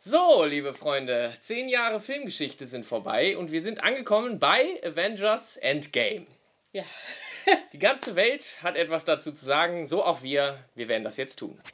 So, liebe Freunde, 10 Jahre Filmgeschichte sind vorbei und wir sind angekommen bei Avengers Endgame. Ja. Die ganze Welt hat etwas dazu zu sagen, so auch wir. Wir werden das jetzt tun.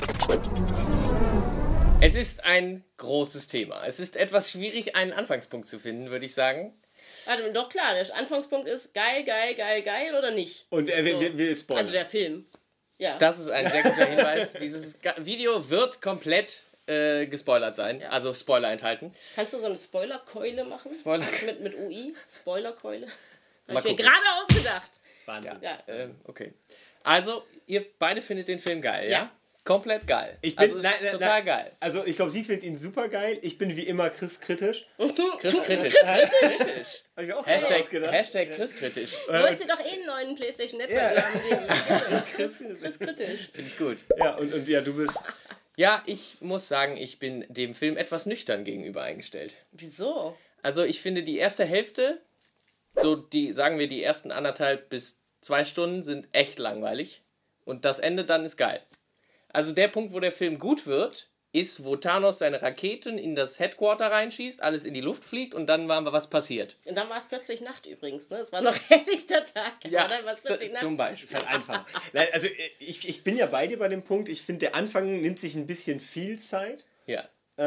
Es ist ein großes Thema. Es ist etwas schwierig, einen Anfangspunkt zu finden, würde ich sagen. Warte, doch klar, der Anfangspunkt ist geil oder nicht? Und wir spoilern. Also der Film. Ja. Das ist ein sehr guter Hinweis. Dieses Video wird komplett gespoilert sein. Ja. Also Spoiler enthalten. Kannst du so eine Spoilerkeule machen? Mit UI? Spoilerkeule? Habe ich mir gucken. gerade ausgedacht. Wahnsinn. Ja. Okay. Also, ihr beide findet den Film geil, ja? Komplett geil. Ich bin, total geil. Also ich glaube, sie findet ihn super geil. Ich bin wie immer Chris-kritisch. Chris-kritisch. Hab ich auch Hashtag Chris-kritisch. Du wolltest dir doch einen neuen PlayStation Network haben. Chris-kritisch. Finde ich gut. Ja, und ja, du bist... Ja, ich muss sagen, ich bin dem Film etwas nüchtern gegenüber eingestellt. Wieso? Also ich finde die erste Hälfte, sagen wir die ersten 1,5 bis 2 Stunden sind echt langweilig. Und das Ende dann ist geil. Also der Punkt, wo der Film gut wird, ist, wo Thanos seine Raketen in das Headquarter reinschießt, alles in die Luft fliegt und dann war was passiert. Und dann war es plötzlich Nacht übrigens, ne? Es war noch helllichter Tag, ja, aber dann war es plötzlich Nacht. Zum Beispiel. Ist halt einfach. Also ich bin ja bei dir bei dem Punkt, ich finde, der Anfang nimmt sich ein bisschen viel Zeit. Ja.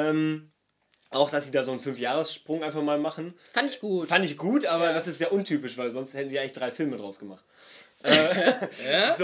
Auch, dass sie da so einen 5-Jahres-Sprung einfach mal machen. Fand ich gut. Aber das ist ja untypisch, weil sonst hätten sie eigentlich 3 Filme draus gemacht. Ja?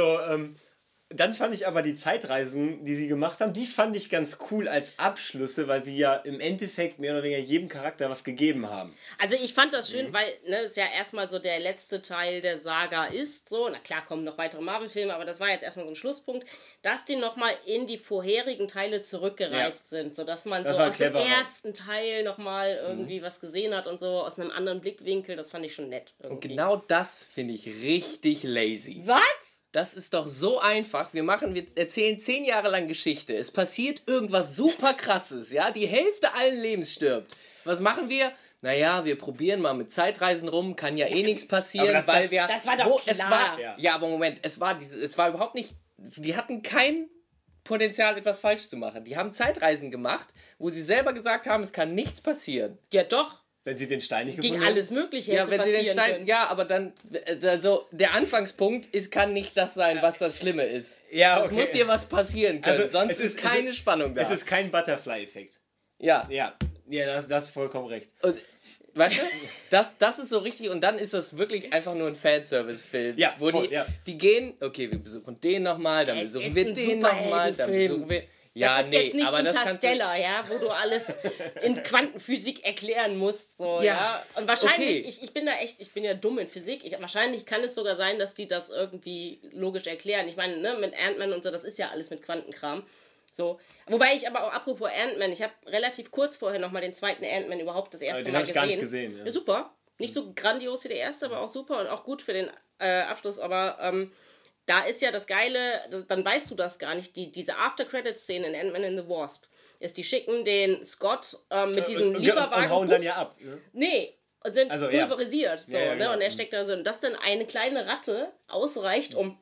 Dann fand ich aber die Zeitreisen, die sie gemacht haben, die fand ich ganz cool als Abschlüsse, weil sie ja im Endeffekt mehr oder weniger jedem Charakter was gegeben haben. Also ich fand das schön, weil es ja erstmal so der letzte Teil der Saga ist. So, na klar kommen noch weitere Marvel-Filme, aber das war jetzt erstmal so ein Schlusspunkt, dass die nochmal in die vorherigen Teile zurückgereist sind, sodass man das so aus dem clever. ersten Teil nochmal irgendwie was gesehen hat und so aus einem anderen Blickwinkel. Das fand ich schon nett. Irgendwie. Und genau das finde ich richtig lazy. Was? Das ist doch so einfach. Wir erzählen 10 Jahre lang Geschichte. Es passiert irgendwas super krasses, ja? Die Hälfte allen Lebens stirbt. Was machen wir? Naja, wir probieren mal mit Zeitreisen rum, kann ja eh nichts passieren, das war doch klar. Aber Moment, es war überhaupt nicht, die hatten kein Potenzial, etwas falsch zu machen. Die haben Zeitreisen gemacht, wo sie selber gesagt haben, es kann nichts passieren. Ja, doch. Wenn sie den Stein nicht gefunden Gegen alles Mögliche hätte passieren können. Ja, aber dann, also der Anfangspunkt kann nicht das sein, was das Schlimme ist. Ja, okay. Es muss dir was passieren können, also, sonst ist keine Spannung da. Es ist kein Butterfly-Effekt. Ja. Ja, das hast vollkommen recht. Und, weißt du, das ist so richtig und dann ist das wirklich einfach nur ein Fanservice-Film. Ja, wo die gehen, okay, wir besuchen den nochmal, dann besuchen wir den nochmal, dann besuchen wir... Ja, das ist jetzt nicht Interstellar, ja, wo du alles in Quantenphysik erklären musst. So, ja. Und wahrscheinlich, okay. ich bin ja dumm in Physik, wahrscheinlich kann es sogar sein, dass die das irgendwie logisch erklären. Ich meine, ne, mit Ant-Man und so, das ist ja alles mit Quantenkram. So. Wobei ich aber auch, apropos Ant-Man, ich habe relativ kurz vorher nochmal den zweiten Ant-Man überhaupt das erste Mal gesehen. Gar nicht gesehen. Ja. Ja, super. Nicht so grandios wie der erste, aber auch super und auch gut für den Abschluss. Aber da ist ja das Geile, dann weißt du das gar nicht, diese After-Credits-Szene in Ant-Man and the Wasp, ist, die schicken den Scott mit diesem Lieferwagen... Und hauen dann ja ab. Ne? Nee, und sind pulverisiert. So, ja, ne? genau. Und er steckt da so, dass dann eine kleine Ratte ausreicht, um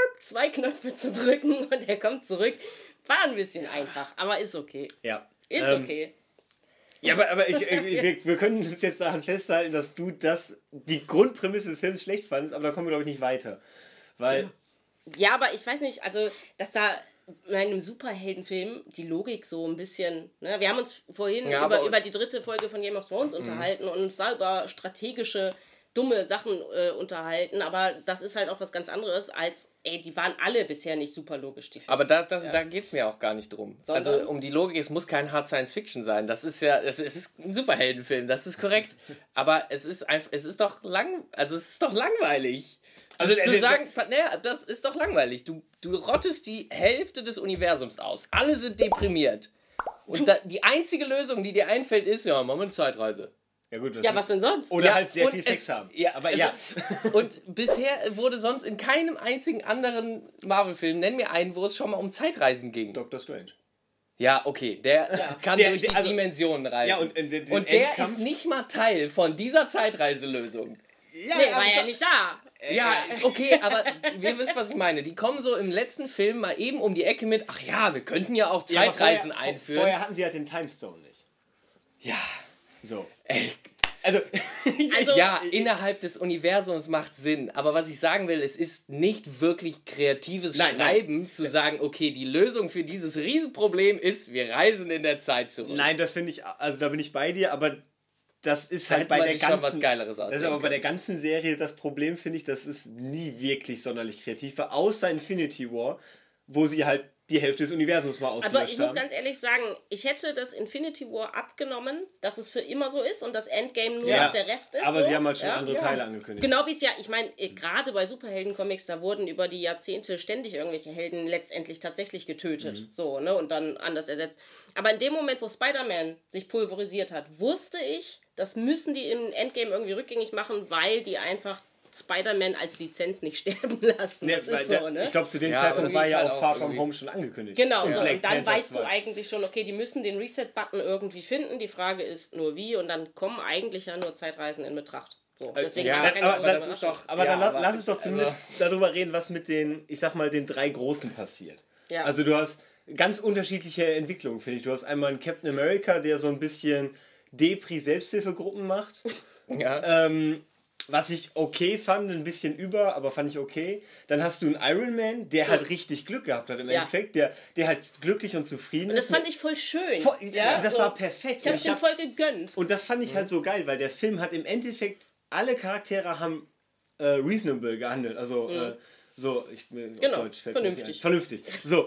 2 Knöpfe zu drücken und er kommt zurück. War ein bisschen einfach, aber ist okay. Ja. Ist okay. Ja, aber wir können uns jetzt daran festhalten, dass du die Grundprämisse des Films schlecht fandest, aber da kommen wir, glaube ich, nicht weiter. Weil... Ja, aber ich weiß nicht, also, dass da in einem Superheldenfilm die Logik so ein bisschen, ne? Wir haben uns vorhin über die 3. Folge von Game of Thrones unterhalten und uns da über strategische, dumme Sachen unterhalten, aber das ist halt auch was ganz anderes als, die waren alle bisher nicht super logisch, die Filme. Aber da geht es mir auch gar nicht drum. Sondern? Also um die Logik, es muss kein Hard Science Fiction sein. Das ist es ist ein Superheldenfilm, das ist korrekt. Aber es ist doch langweilig. Also zu sagen, das ist doch langweilig. Du rottest die Hälfte des Universums aus. Alle sind deprimiert. Und die einzige Lösung, die dir einfällt, ist, machen wir eine Zeitreise. Ja, gut, was denn sonst? Oder halt sehr viel Sex haben. Ja, aber und bisher wurde sonst in keinem einzigen anderen Marvel-Film, nenn mir einen, wo es schon mal um Zeitreisen ging. Doctor Strange. Ja, okay, der kann durch die Dimensionen reisen. Ja, und der ist nicht mal Teil von dieser Zeitreiselösung. Ja, war ja nicht da. Ja, okay, aber ihr wisst, was ich meine. Die kommen so im letzten Film mal eben um die Ecke mit, ach ja, wir könnten ja auch Zeitreisen einführen. Vorher hatten sie halt den Timestone nicht. Ja. So. Also, ja, innerhalb des Universums macht Sinn, aber was ich sagen will, es ist nicht wirklich kreatives Schreiben, zu sagen, okay, die Lösung für dieses Riesenproblem ist, wir reisen in der Zeit zurück. Nein, das finde ich, also da bin ich bei dir, aber das ist halt bei der ganzen, was Geileres das ist aber bei der ganzen Serie das Problem, finde ich, dass es nie wirklich sonderlich kreativ war, außer Infinity War, wo sie halt die Hälfte des Universums mal ausgelöscht haben. Aber ich muss ganz ehrlich sagen, ich hätte das Infinity War abgenommen, dass es für immer so ist und das Endgame nur noch der Rest ist. Aber so. Sie haben halt schon andere Teile angekündigt. Genau wie es ja, ich meine, gerade bei Superhelden-Comics, da wurden über die Jahrzehnte ständig irgendwelche Helden letztendlich tatsächlich getötet. So, ne, und dann anders ersetzt. Aber in dem Moment, wo Spider-Man sich pulverisiert hat, wusste ich, das müssen die im Endgame irgendwie rückgängig machen, weil die einfach Spider-Man als Lizenz nicht sterben lassen. Das ist so, ne? Ich glaube, zu dem Zeitpunkt war ja auch Far From Home schon angekündigt. Genau, so. Und dann weißt du eigentlich schon, okay, die müssen den Reset-Button irgendwie finden. Die Frage ist nur wie und dann kommen eigentlich ja nur Zeitreisen in Betracht. So, deswegen lass uns doch zumindest darüber reden, was mit den, ich sag mal, den 3 Großen passiert. Ja. Also du hast ganz unterschiedliche Entwicklungen, finde ich. Du hast einmal einen Captain America, der so ein bisschen Depri-Selbsthilfegruppen macht. Ja. Was ich okay fand, ein bisschen aber fand ich okay. Dann hast du einen Iron Man, der halt richtig Glück gehabt hat im Endeffekt, der halt glücklich und zufrieden ist. Und das fand ich voll schön. Das war perfekt. Ich hab's ihm voll gegönnt. Und das fand ich halt so geil, weil der Film hat im Endeffekt, alle Charaktere haben reasonable gehandelt. Also so, auf Deutsch fällt vernünftig. Vernünftig. So.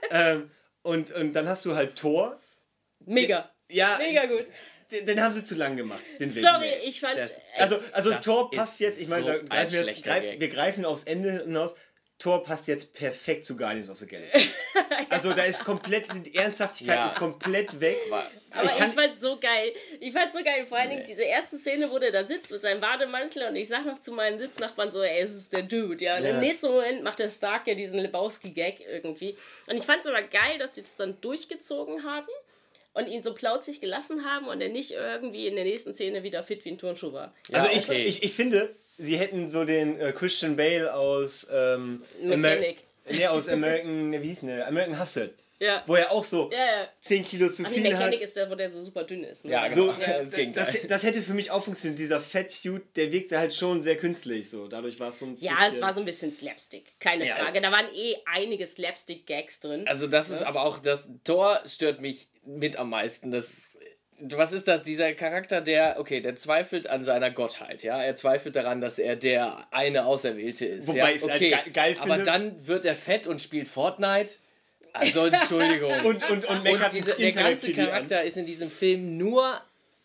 Und dann hast du halt Thor. Mega gut. Den haben sie zu lang gemacht, den Witz. Sorry, ich fand... Also Thor passt jetzt, ich meine, wir greifen aufs Ende hinaus, Thor passt jetzt perfekt zu Guardians of the Galaxy. Also da ist komplett, die Ernsthaftigkeit ist komplett weg. Aber ich fand's so geil. Vor allen Dingen diese erste Szene, wo der da sitzt mit seinem Bademantel und ich sag noch zu meinem Sitznachbarn so, ey, es ist der Dude, ja. Und im nächsten Moment macht der Stark ja diesen Lebowski-Gag irgendwie. Und ich fand's aber geil, dass sie das dann durchgezogen haben. Und ihn so plauzig gelassen haben und er nicht irgendwie in der nächsten Szene wieder fit wie ein Turnschuh war. Ja, also ich finde, sie hätten so den Christian Bale aus aus American, wie hieß der? American Hustle. Ja. Wo er auch so 10 Kilo zu viel hat. Mechanic ist der, wo der so super dünn ist. Ne? Ja, genau. Das hätte für mich auch funktioniert. Dieser Fettsuit, der wirkte halt schon sehr künstlich. So. Dadurch war es so ein bisschen... Ja, es war so ein bisschen Slapstick. Keine Frage. Da waren einige Slapstick-Gags drin. Also das ist aber auch... Das Thor stört mich mit am meisten. Was ist das? Dieser Charakter, der zweifelt an seiner Gottheit, ja? Er zweifelt daran, dass er der eine Auserwählte ist. Wobei ich es halt geil finde. Aber dann wird er fett und spielt Fortnite. Also, Entschuldigung. und der ganze Charakter ist in diesem Film nur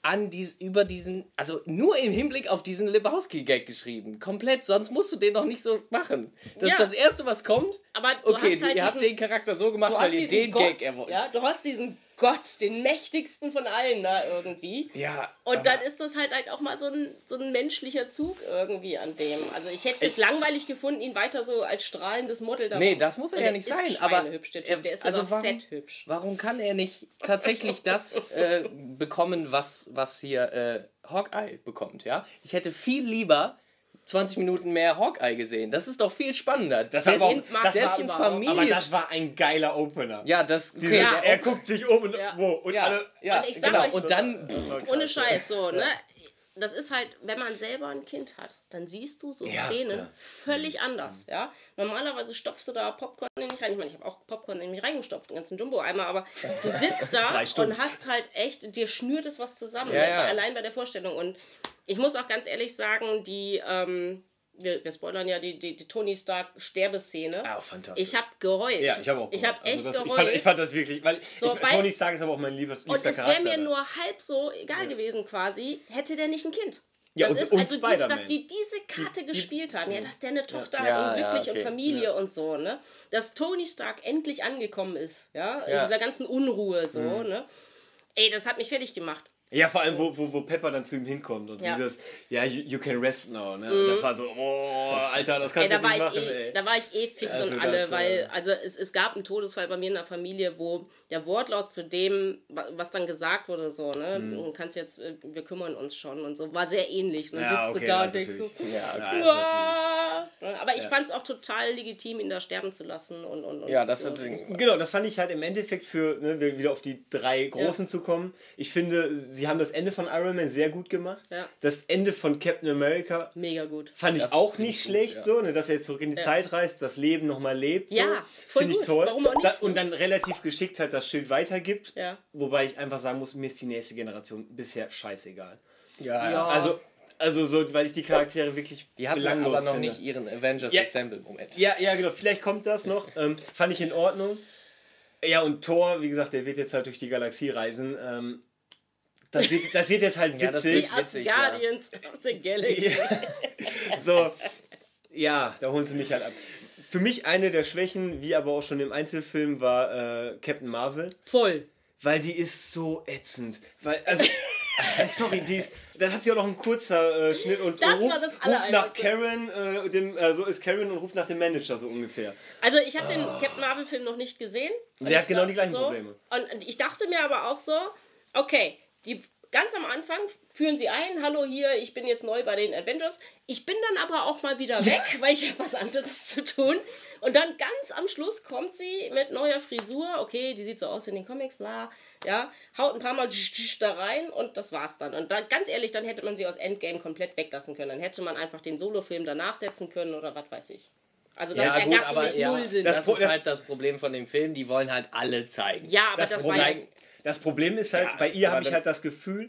nur im Hinblick auf diesen Lebowski-Gag geschrieben. Komplett, sonst musst du den doch nicht so machen. Das ist das Erste, was kommt. Aber ihr habt den Charakter so gemacht, weil ihr den Gag erwollt. Ja, du hast diesen Gott, den mächtigsten von allen da irgendwie. Ja. Und dann ist das halt auch mal so ein menschlicher Zug irgendwie an dem. Also ich hätte es langweilig gefunden, ihn weiter so als strahlendes Model da. Nee, das muss er ja nicht sein. Aber hübsch, der ist sogar fett hübsch. Warum kann er nicht tatsächlich das bekommen, was hier Hawkeye bekommt? Ja? Ich hätte viel lieber 20 Minuten mehr Hawkeye gesehen. Das ist doch viel spannender. Aber das war ein geiler Opener. Ja, er guckt sich um und wo. Und und ich sag euch, und dann ohne Scheiß, so, ne? Das ist halt, wenn man selber ein Kind hat, dann siehst du so Szenen völlig anders, ja. Normalerweise stopfst du da Popcorn in mich rein. Ich meine, ich habe auch Popcorn in mich reingestopft, den ganzen Jumbo-Eimer, aber du sitzt da und hast halt echt, dir schnürt es was zusammen, allein bei der Vorstellung. Und ich muss auch ganz ehrlich sagen, wir spoilern ja die Tony Stark Sterbeszene. Ah, fantastisch. Ich habe geheult. Ja, ich habe auch geheult. Geheult. Ich fand das wirklich, weil Tony Stark ist aber auch mein liebster Charakter. Und es wäre mir nur halb so egal gewesen quasi, hätte der nicht ein Kind. Ja, das und ist Spider-Man. Dass die diese Karte gespielt haben, dass der eine Tochter hat und glücklich und Familie und so, ne? Dass Tony Stark endlich angekommen ist, in dieser ganzen Unruhe so, ne? Ey, das hat mich fertig gemacht. Ja, vor allem, wo Pepper dann zu ihm hinkommt und dieses, you can rest now, ne? Und das war so, Alter, das kannst du nicht machen, ey. Da war ich fix und alle, weil, es gab einen Todesfall bei mir in der Familie, wo der Wortlaut zu dem, was dann gesagt wurde, so, ne? Du kannst jetzt, wir kümmern uns schon und so, war sehr ähnlich. Und dann sitzt du da und denkst so, aber ich fand es auch total legitim, ihn da sterben zu lassen und Genau, das fand ich halt im Endeffekt wieder auf die 3 Großen zu kommen. Ich finde, sie haben das Ende von Iron Man sehr gut gemacht. Ja. Das Ende von Captain America mega gut. Fand ich auch nicht schlecht, so, ne, dass er jetzt zurück in die Zeit reist, das Leben nochmal lebt. So. Ja, voll Finde ich toll. Warum auch nicht? Und dann relativ geschickt halt das Schild weitergibt. Ja. Wobei ich einfach sagen muss, mir ist die nächste Generation bisher scheißegal. Ja. Also so, weil ich die Charaktere wirklich die hatten aber noch nicht ihren Avengers Assemble-Moment. Ja, genau, vielleicht kommt das noch. Fand ich in Ordnung. Ja, und Thor, wie gesagt, der wird jetzt halt durch die Galaxie reisen. Das wird jetzt halt witzig. Die Guardians of the Galaxy. So, ja, da holen sie mich halt ab. Für mich eine der Schwächen, wie aber auch schon im Einzelfilm, war Captain Marvel. Voll. Weil die ist so ätzend. Sorry, dann hat sie auch noch einen kurzer Schnitt und ruft nach Karen, so ist Karen und ruft nach dem Manager so ungefähr. Also ich habe den Captain Marvel Film noch nicht gesehen. Der hat genau die gleichen Probleme. Und ich dachte mir aber auch so, okay, ganz am Anfang führen sie ein, hallo hier, ich bin jetzt neu bei den Avengers. Ich bin dann aber auch mal wieder weg, weil ich habe was anderes zu tun. Und dann ganz am Schluss kommt sie mit neuer Frisur, okay, die sieht so aus wie in den Comics, bla, ja, haut ein paar Mal da rein und das war's dann. Und da, ganz ehrlich, dann hätte man sie aus Endgame komplett weglassen können. Dann hätte man einfach den Solofilm danach setzen können oder was weiß ich. Also das ergab für mich null Sinn. Das ist halt das Problem von dem Film, die wollen halt alle zeigen. Ja, aber das war das Problem ist halt, bei ihr habe ich halt das Gefühl,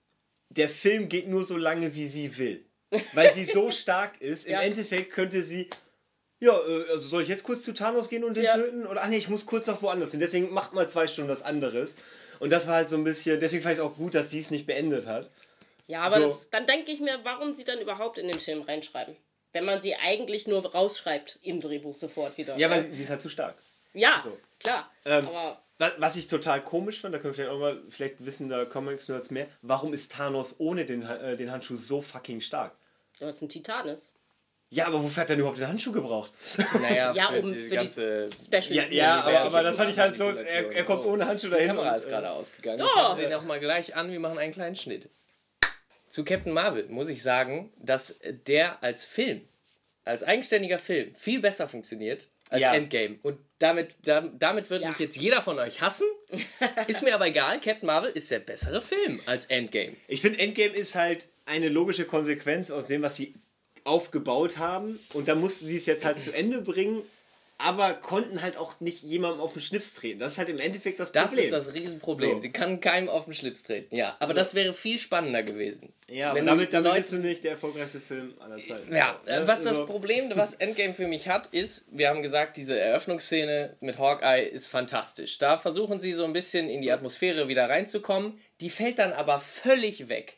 der Film geht nur so lange, wie sie will. Weil sie so stark ist. Im Endeffekt könnte sie, also soll ich jetzt kurz zu Thanos gehen und den töten? Oder, ich muss kurz noch woanders hin. Deswegen macht mal 2 Stunden was anderes. Und das war halt so ein bisschen, deswegen fand ich es auch gut, dass sie es nicht beendet hat. Ja, aber dann denke ich mir, warum sie dann überhaupt in den Film reinschreiben? Wenn man sie eigentlich nur rausschreibt im Drehbuch sofort wieder. Ja, weil sie ist halt zu stark. Ja, klar. Aber was ich total komisch fand, da können wir vielleicht wissen da Comics-Nerds mehr, warum ist Thanos ohne den Handschuh so fucking stark? Das ist ein Titanes. Ja, aber wofür hat er denn überhaupt den Handschuh gebraucht? Naja, für die ganze Special. Ja, aber das fand ich halt so, er kommt ohne Handschuh dahin. Die Kamera ist gerade ausgegangen. Ich schaue sie nochmal gleich an, wir machen einen kleinen Schnitt. Zu Captain Marvel muss ich sagen, dass der als Film, als eigenständiger Film, viel besser funktioniert als Endgame. Und damit wird mich jetzt jeder von euch hassen. Ist mir aber egal, Captain Marvel ist der bessere Film als Endgame. Ich finde, Endgame ist halt eine logische Konsequenz aus dem, was sie aufgebaut haben. Und da mussten sie es jetzt halt zu Ende bringen, aber konnten halt auch nicht jemandem auf den Schlips treten. Das ist halt im Endeffekt das Problem. Das ist das Riesenproblem. So. Sie kann keinem auf den Schlips treten, ja. Aber das wäre viel spannender gewesen. Ja, aber damit bist du nicht der erfolgreichste Film aller Zeiten. Ja, was das Problem, was Endgame für mich hat, ist, wir haben gesagt, diese Eröffnungsszene mit Hawkeye ist fantastisch. Da versuchen sie so ein bisschen in die Atmosphäre wieder reinzukommen. Die fällt dann aber völlig weg.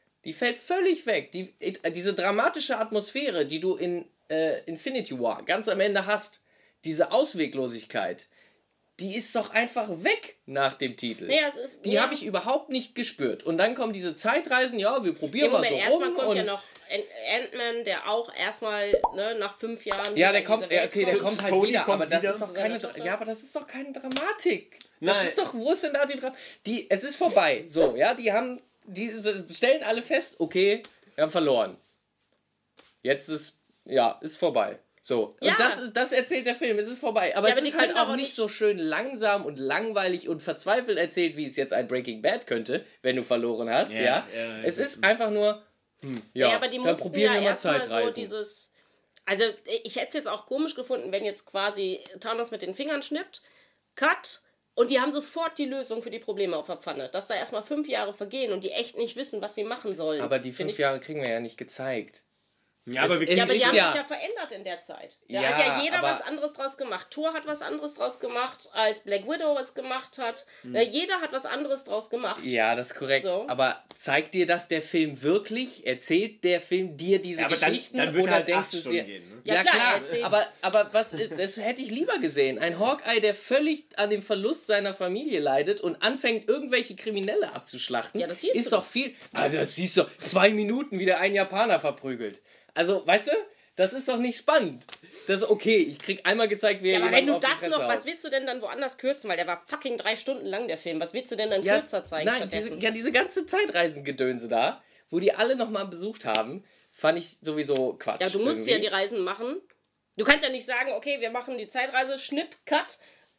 Diese dramatische Atmosphäre, die du in Infinity War ganz am Ende hast, diese Ausweglosigkeit, die ist doch einfach weg nach dem Titel. Nee, die habe ich überhaupt nicht gespürt. Und dann kommen diese Zeitreisen, wir probieren mal so rum. Erstmal kommt ja noch Ant-Man, der auch erstmal nach 5 Jahren... Ja, der kommt halt wieder, aber das ist doch keine... Ja, aber das ist doch keine Dramatik. Das ist doch, wo ist denn da die Dramatik? Es ist vorbei. So, ja, die stellen alle fest, okay, wir haben verloren. Jetzt ist vorbei. So, und das erzählt der Film, es ist vorbei. Aber es ist halt auch nicht so schön langsam und langweilig und verzweifelt erzählt, wie es jetzt ein Breaking Bad könnte, wenn du verloren hast. Es ist einfach nur, aber die dann probieren wir mal Zeitreisen. So dieses... Also, ich hätte es jetzt auch komisch gefunden, wenn jetzt quasi Thanos mit den Fingern schnippt, Cut, und die haben sofort die Lösung für die Probleme auf der Pfanne. Dass da erstmal 5 Jahre vergehen und die echt nicht wissen, was sie machen sollen. Aber die 5 Jahre kriegen wir ja nicht gezeigt. Ja, aber die haben sich ja verändert in der Zeit. Da hat ja jeder was anderes draus gemacht. Thor hat was anderes draus gemacht, als Black Widow es gemacht hat. Jeder hat was anderes draus gemacht. Ja, das ist korrekt. So. Aber zeigt dir das der Film wirklich? Erzählt der Film dir diese Geschichten? Dann wird oder halt denkst 8 Stunden gehen, ne? Ja, klar. Aber das hätte ich lieber gesehen. Ein Hawkeye, der völlig an dem Verlust seiner Familie leidet und anfängt, irgendwelche Kriminelle abzuschlachten. Ja, das ist doch viel... das siehst du, 2 Minuten, wie der einen Japaner verprügelt. Also, weißt du, das ist doch nicht spannend. Das ist okay, ich krieg einmal gezeigt, wie er aber wenn du das noch, was willst du denn dann woanders kürzen? Weil der war fucking 3 Stunden lang, der Film. Was willst du denn dann kürzer zeigen stattdessen? Diese ganze Zeitreisengedönse da, wo die alle nochmal besucht haben, fand ich sowieso Quatsch. Ja, du musst ja die Reisen machen. Du kannst ja nicht sagen, okay, wir machen die Zeitreise, Schnipp, Cut,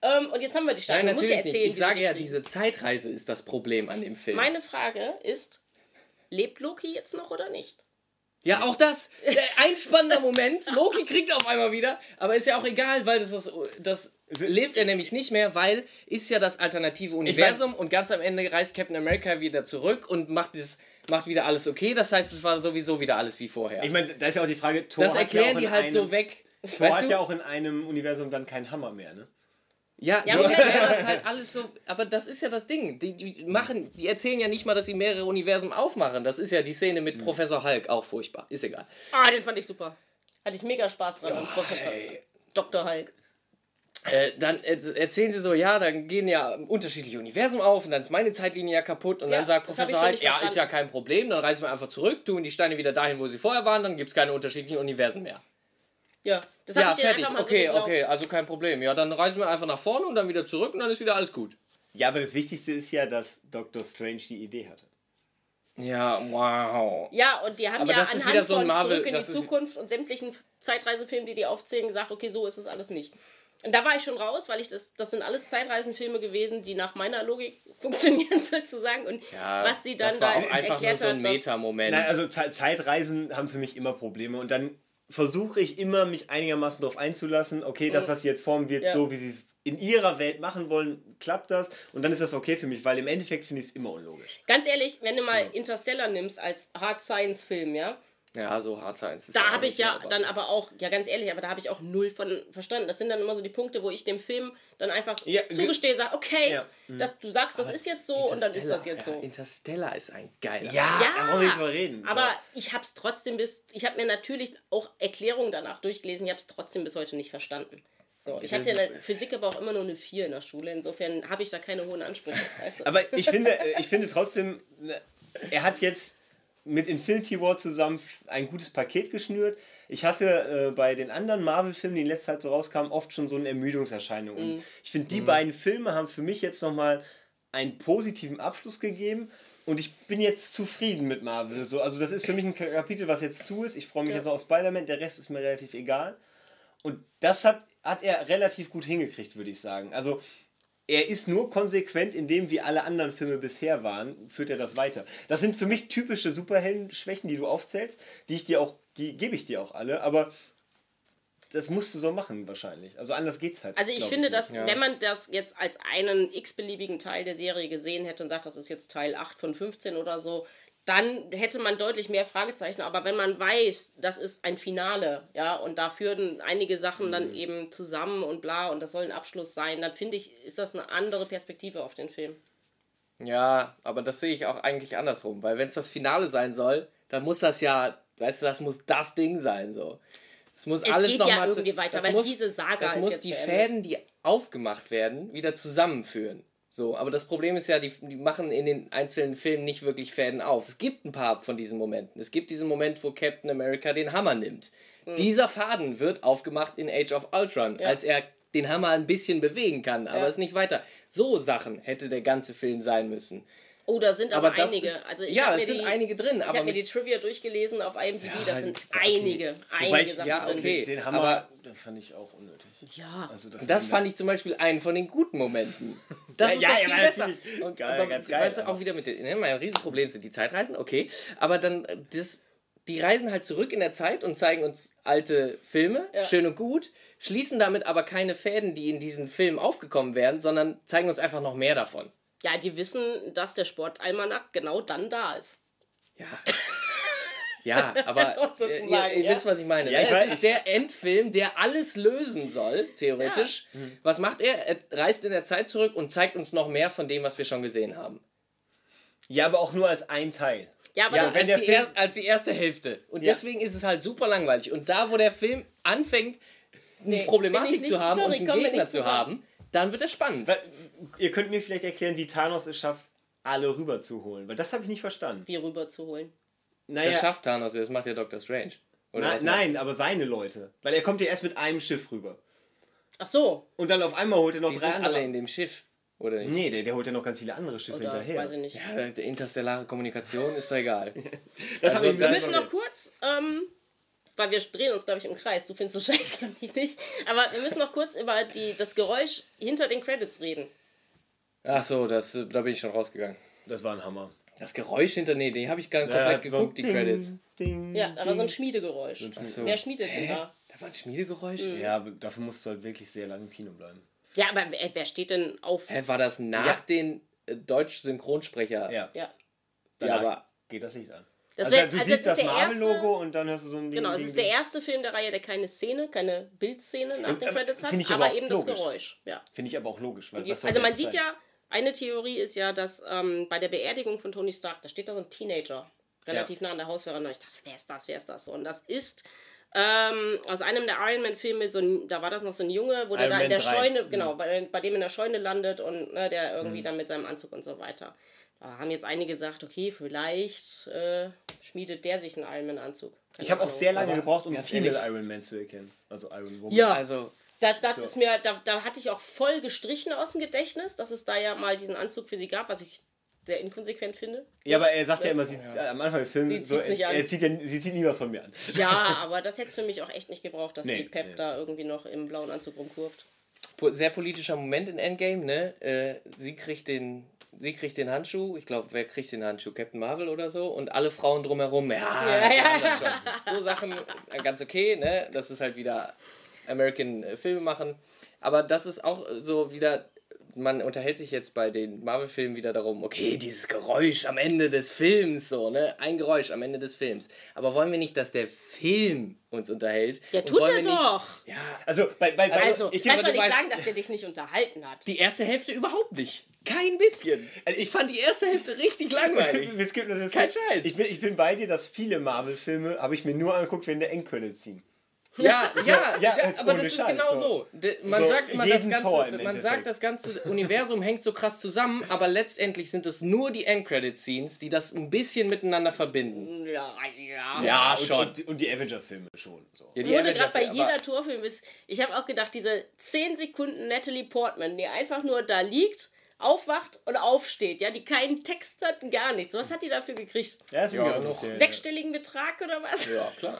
Und jetzt haben wir die Staffel. Nein, natürlich nicht. Ich sage ja, diese Zeitreise ist das Problem an dem Film. Meine Frage ist, lebt Loki jetzt noch oder nicht? Ja, auch das. Ein spannender Moment. Loki kriegt auf einmal wieder. Aber ist ja auch egal, weil das lebt er nämlich nicht mehr, weil ist ja das alternative Universum und ganz am Ende reist Captain America wieder zurück und macht wieder alles okay. Das heißt, es war sowieso wieder alles wie vorher. Ich meine, da ist ja auch die Frage, Thor das erklären die halt so weg. Thor hat ja auch in einem Universum dann keinen Hammer mehr, ne? Ja, so wäre das halt alles so, aber das ist ja das Ding. Die erzählen ja nicht mal, dass sie mehrere Universen aufmachen. Das ist ja die Szene mit Professor Hulk, auch furchtbar. Ist egal. Den fand ich super. Hatte ich mega Spaß dran. Professor Dr. Hulk. Dann erzählen sie so, ja, dann gehen ja unterschiedliche Universen auf und dann ist meine Zeitlinie ja kaputt und dann sagt Professor Hulk, ja, ist ja kein Problem, dann reisen wir einfach zurück, tun die Steine wieder dahin, wo sie vorher waren, dann gibt es keine unterschiedlichen Universen mehr. Ja, das habe ich dir einfach mal so geglaubt. Okay, also kein Problem. Ja, dann reisen wir einfach nach vorne und dann wieder zurück und dann ist wieder alles gut. Ja, aber das Wichtigste ist ja, dass Dr. Strange die Idee hatte. Ja, wow. Ja, und die haben aber ja das anhand ist so ein Marvel, Zurück in die Zukunft und sämtlichen Zeitreisefilmen, die aufzählen, gesagt, okay, so ist es alles nicht. Und da war ich schon raus, weil das sind alles Zeitreisenfilme gewesen, die nach meiner Logik funktionieren sozusagen. Und was sie dann das war auch einfach nur so ein Meta-Moment. Nein, also Zeitreisen haben für mich immer Probleme und dann versuche ich immer, mich einigermaßen darauf einzulassen, okay, das, was sie jetzt formen, wird so, wie sie es in ihrer Welt machen wollen, klappt das und dann ist das okay für mich, weil im Endeffekt finde ich es immer unlogisch. Ganz ehrlich, wenn du mal Interstellar nimmst als Hard-Science-Film, ja, Ja, so Hard Science. Da habe ich ja dann aber auch, ja ganz ehrlich, aber da habe ich auch null von verstanden. Das sind dann immer so die Punkte, wo ich dem Film dann einfach zugestehe, sage, okay, du sagst, das ist jetzt so und dann ist das jetzt so. Interstellar ist ein geiler Film. Ja, da wollen wir nicht mal reden. Aber ich habe es trotzdem ich habe mir natürlich auch Erklärungen danach durchgelesen, ich habe es trotzdem bis heute nicht verstanden. So, ich hatte in der Physik aber auch immer nur eine 4 in der Schule, insofern habe ich da keine hohen Ansprüche. Weißt du? Aber ich finde trotzdem, er hat jetzt mit Infinity War zusammen ein gutes Paket geschnürt. Ich hatte bei den anderen Marvel-Filmen, die in letzter Zeit so rauskamen, oft schon so eine Ermüdungserscheinung. Und ich finde, die beiden Filme haben für mich jetzt nochmal einen positiven Abschluss gegeben. Und ich bin jetzt zufrieden mit Marvel. So, also das ist für mich ein Kapitel, was jetzt zu ist. Ich freue mich jetzt noch auf Spider-Man. Der Rest ist mir relativ egal. Und das hat er relativ gut hingekriegt, würde ich sagen. Also er ist nur konsequent in dem, wie alle anderen Filme bisher waren, führt er das weiter. Das sind für mich typische Superhelden-Schwächen, die du aufzählst, die gebe ich dir auch alle, aber das musst du so machen wahrscheinlich. Also anders geht's halt. Also ich finde, dass wenn man das jetzt als einen x-beliebigen Teil der Serie gesehen hätte und sagt, das ist jetzt Teil 8 von 15 oder so, dann hätte man deutlich mehr Fragezeichen. Aber wenn man weiß, das ist ein Finale, ja, und da führen einige Sachen dann eben zusammen und bla, und das soll ein Abschluss sein, dann finde ich, ist das eine andere Perspektive auf den Film. Ja, aber das sehe ich auch eigentlich andersrum, weil wenn es das Finale sein soll, dann muss das ja, weißt du, das muss das Ding sein, so. Es muss alles noch mal irgendwie weiter, weil diese Saga ist muss jetzt die beendet. Fäden, die aufgemacht werden, wieder zusammenführen. So, aber das Problem ist ja, die machen in den einzelnen Filmen nicht wirklich Fäden auf. Es gibt ein paar von diesen Momenten. Es gibt diesen Moment, wo Captain America den Hammer nimmt. Dieser Faden wird aufgemacht in Age of Ultron, als er den Hammer ein bisschen bewegen kann, aber es nicht weiter. So Sachen hätte der ganze Film sein müssen. Oh, da sind aber einige. Also es sind einige drin. Ich habe mir die Trivia durchgelesen auf IMDb, das sind einige Sachen drin. Den Hammer, den fand ich auch unnötig. Ja. Also das fand ich zum Beispiel einen von den guten Momenten. Das ist doch viel besser. Und geil, ganz geil. Weißt du, auch wieder mit mein Riesenproblem sind die Zeitreisen, okay. Aber dann, die reisen halt zurück in der Zeit und zeigen uns alte Filme, schön und gut, schließen damit aber keine Fäden, die in diesen Filmen aufgekommen wären, sondern zeigen uns einfach noch mehr davon. Ja, die wissen, dass der Sportalmanach genau dann da ist. Ja. Ja, aber ihr wisst, was ich meine. Ja, es ist der Endfilm, der alles lösen soll, theoretisch. Ja. Was macht er? Er reist in der Zeit zurück und zeigt uns noch mehr von dem, was wir schon gesehen haben. Ja, aber auch nur als ein Teil. Ja, aber als die erste Hälfte. Und deswegen ist es halt super langweilig. Und da, wo der Film anfängt, eine Problematik zu haben und einen Gegner zu haben, dann wird er spannend. Weil, ihr könnt mir vielleicht erklären, wie Thanos es schafft, alle rüberzuholen. Weil das habe ich nicht verstanden. Wie rüberzuholen? Naja, das schafft Thanos, das macht ja Doctor Strange. Oder nein, aber seine Leute. Weil er kommt ja erst mit einem Schiff rüber. Ach so. Und dann auf einmal holt er noch die 3 sind andere. alle in dem Schiff, oder nicht? Nee, der holt ja noch ganz viele andere Schiffe hinterher. Weiß ich nicht. Ja, die interstellare Kommunikation ist da egal. Wir müssen noch kurz weil wir drehen uns, glaube ich, im Kreis. Du findest so scheiße und ich nicht. Aber wir müssen noch kurz über das Geräusch hinter den Credits reden. Ach so, da bin ich schon rausgegangen. Das war ein Hammer. Das Geräusch hinter... Nee, die habe ich gar nicht komplett geguckt, so die Credits. Ding, ja, da war so ein Schmiedegeräusch. So. Wer schmiedet denn da? Da war ein Schmiedegeräusch? Ja, dafür musst du halt wirklich sehr lange im Kino bleiben. Ja, aber wer steht denn auf... War das nach den deutschen Synchronsprecher? Ja. Ja, aber... Geht das Licht an. Du siehst das Marvel-Logo und dann hast du so ein Ding. Genau, es ist der erste Film der Reihe, der keine Bildszene nach den Credits hat, aber eben das Geräusch. Ja. Finde ich aber auch logisch. Weil also man sieht ja, eine Theorie ist ja, dass bei der Beerdigung von Tony Stark, da steht da so ein Teenager, relativ nah an der Hausveranda. Ich dachte, wer ist das? Und das ist aus einem der Iron Man-Filme, da war das noch so ein Junge, wo der da in der Scheune, genau, bei dem in der Scheune landet und der irgendwie dann mit seinem Anzug und so weiter. Da haben jetzt einige gesagt, okay, vielleicht schmiedet der sich einen Iron Man-Anzug. Ich habe auch sehr lange gebraucht, um Female Iron Man zu erkennen. Also Iron Woman. Ja, also... Das ist mir, da hatte ich auch voll gestrichen aus dem Gedächtnis, dass es da ja mal diesen Anzug für sie gab, was ich sehr inkonsequent finde. Ja, aber er sagt ja immer, am Anfang des Films, sie zieht nie was von mir an. Ja, aber das hätte es für mich auch echt nicht gebraucht, dass die Pep da irgendwie noch im blauen Anzug rumkurft. Sehr politischer Moment in Endgame, ne? Sie kriegt den Handschuh. Ich glaube, wer kriegt den Handschuh? Captain Marvel oder so? Und alle Frauen drumherum, das schon. So Sachen, ganz okay, ne? Das ist halt wieder American Filme machen. Aber das ist auch so wieder, man unterhält sich jetzt bei den Marvel-Filmen wieder darum, okay, dieses Geräusch am Ende des Films, so, ne? Ein Geräusch am Ende des Films. Aber wollen wir nicht, dass der Film uns unterhält? Der tut er doch. Ja. Also kannst du nicht sagen, dass der dich nicht unterhalten hat. Die erste Hälfte überhaupt nicht. Kein bisschen. Also ich fand die erste Hälfte richtig langweilig. Das ist kein Scheiß. Ich bin bei dir, dass viele Marvel-Filme habe ich mir nur angeguckt, wenn der Endcredits ziehen. Ja, aber das ist genau so. Man sagt immer, das ganze Universum hängt so krass zusammen, aber letztendlich sind es nur die Endcredit-Scenes, die das ein bisschen miteinander verbinden. Ja, schon. Und die Avenger-Filme schon. So. Ja, wurde gerade bei jeder Torfilm ist. Ich habe auch gedacht, diese 10 Sekunden Natalie Portman, die einfach nur da liegt, aufwacht und aufsteht, ja, die keinen Text hat, gar nichts. Was hat die dafür gekriegt? Ja, das noch sechsstelligen Betrag oder was? Ja, klar.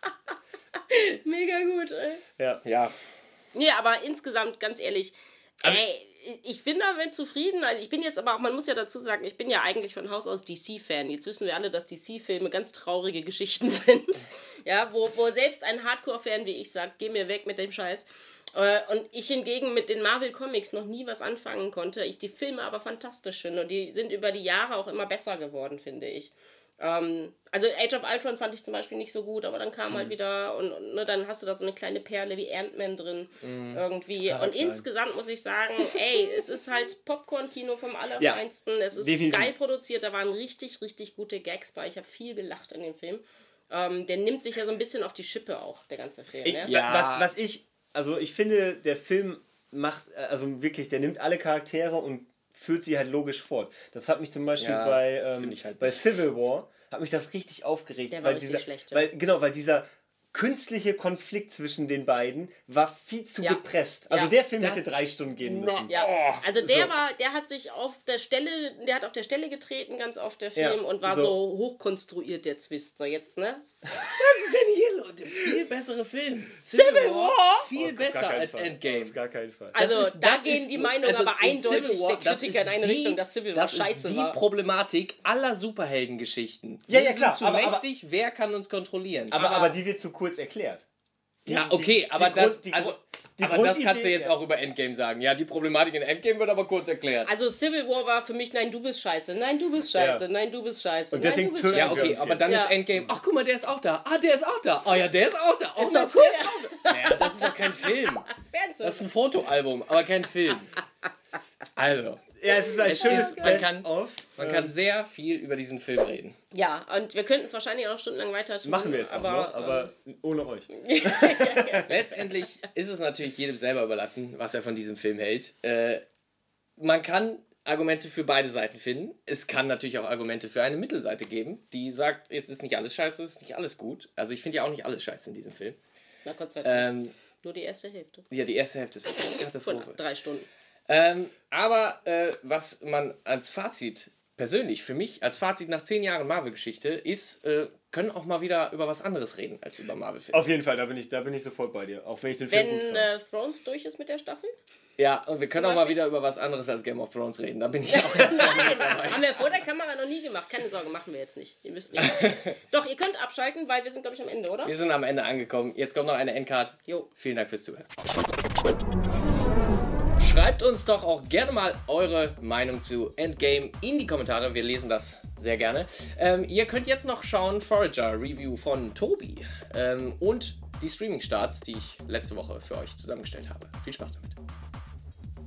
Mega gut, ey. Ja. Nee, aber insgesamt, ganz ehrlich, ich bin damit zufrieden. Also ich bin jetzt aber auch, man muss ja dazu sagen, ich bin ja eigentlich von Haus aus DC-Fan. Jetzt wissen wir alle, dass DC-Filme ganz traurige Geschichten sind. Ja, wo selbst ein Hardcore-Fan wie ich sagt, geh mir weg mit dem Scheiß. Und ich hingegen mit den Marvel-Comics noch nie was anfangen konnte. Ich die Filme aber fantastisch finde. Und die sind über die Jahre auch immer besser geworden, finde ich. Also Age of Ultron fand ich zum Beispiel nicht so gut, aber dann kam halt wieder und dann hast du da so eine kleine Perle wie Ant-Man drin irgendwie. Ja, und insgesamt muss ich sagen, es ist halt Popcorn-Kino vom Allerfeinsten. Ja, es ist definitiv geil produziert, da waren richtig, richtig gute Gags bei. Ich habe viel gelacht in dem Film. Der nimmt sich ja so ein bisschen auf die Schippe auch, der ganze Film. Ich finde, der Film macht, also wirklich, der nimmt alle Charaktere und führt sie halt logisch fort. Das hat mich zum Beispiel bei Civil War, hat mich das richtig aufgeregt. Der war richtig schlecht. Weil dieser künstliche Konflikt zwischen den beiden war viel zu gepresst. Also der Film hätte 3 Stunden gehen müssen. Ja. Also der hat sich auf der Stelle getreten, ganz oft der Film, und war so hochkonstruiert, der Twist. So jetzt, ne? Was ist denn hier, Leute? Viel bessere Film. Civil War? Viel besser als Endgame. Auf gar keinen Fall. Also da gehen die Meinungen aber eindeutig der Kritiker in eine Richtung, dass Civil War scheiße war. Das ist die Problematik aller Superheldengeschichten. Ja, klar. Sind zu mächtig, wer kann uns kontrollieren? Aber die wird zu kurz erklärt. Das kannst du jetzt auch über Endgame sagen. Ja, die Problematik in Endgame wird aber kurz erklärt. Also Civil War war für mich, nein, du bist scheiße, nein, du bist scheiße, nein, du bist scheiße. Und deswegen ja, okay, aber dann ist Endgame, ach guck mal, der ist auch da. Ah, der ist auch da. Oh ja, der ist auch da. Oh, ist doch cool. Naja, das ist doch kein Film. Das ist ein Fotoalbum, aber kein Film. Also. Ja, es ist ein schönes Best-of. Man kann sehr viel über diesen Film reden. Ja, und wir könnten es wahrscheinlich auch stundenlang weiter tun. Machen wir jetzt auch noch, aber ohne euch. Letztendlich ist es natürlich jedem selber überlassen, was er von diesem Film hält. Man kann Argumente für beide Seiten finden. Es kann natürlich auch Argumente für eine Mittelseite geben, die sagt, es ist nicht alles scheiße, es ist nicht alles gut. Also ich finde ja auch nicht alles scheiße in diesem Film. Na Gott sei Dank. Nur die erste Hälfte. Ja, die erste Hälfte ist wirklich Katastrophe. Von 3 Stunden. Aber was man als Fazit persönlich, für mich, als Fazit nach 10 Jahren Marvel-Geschichte, ist, können auch mal wieder über was anderes reden, als über Marvel-Filme. Auf jeden Fall, da bin ich sofort bei dir. Auch wenn ich den Film gut fand. Wenn Thrones durch ist mit der Staffel? Ja, und wir können auch mal wieder über was anderes als Game of Thrones reden. Da bin ich auch ganz vorne mit dabei. Haben wir vor der Kamera noch nie gemacht. Keine Sorge, machen wir jetzt nicht. Ihr müsst nicht. Doch, ihr könnt abschalten, weil wir sind, glaube ich, am Ende, oder? Wir sind am Ende angekommen. Jetzt kommt noch eine Endcard. Jo. Vielen Dank fürs Zuhören. Schreibt uns doch auch gerne mal eure Meinung zu Endgame in die Kommentare. Wir lesen das sehr gerne. Ihr könnt jetzt noch schauen, Forager Review von Tobi und die Streaming-Starts, die ich letzte Woche für euch zusammengestellt habe. Viel Spaß damit.